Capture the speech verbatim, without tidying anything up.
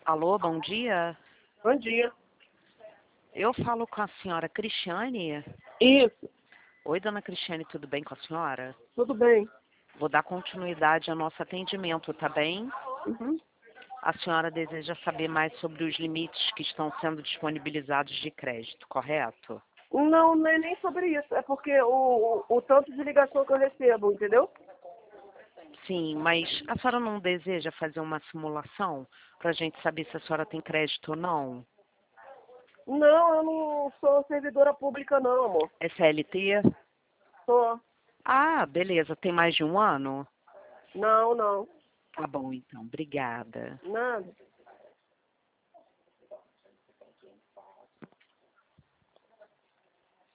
Alô, bom dia. Bom dia. Eu falo com a senhora Cristiane. Isso, Oi, dona Cristiane, tudo bem com a senhora? tudo bem. Vou dar continuidade ao nosso atendimento, tá bem? Uhum. A senhora deseja saber mais sobre os limites que estão sendo disponibilizados de crédito, correto? Não, não é nem sobre isso. É porque o, o, o tanto de ligação que eu recebo, entendeu? Sim, mas a senhora não deseja fazer uma simulação para a gente saber se a senhora tem crédito ou não? Não, eu não sou servidora pública não, amor. É C L T? Sou. Ah, beleza. Tem mais de um ano? Não, não. Tá bom, então. Obrigada. Nada.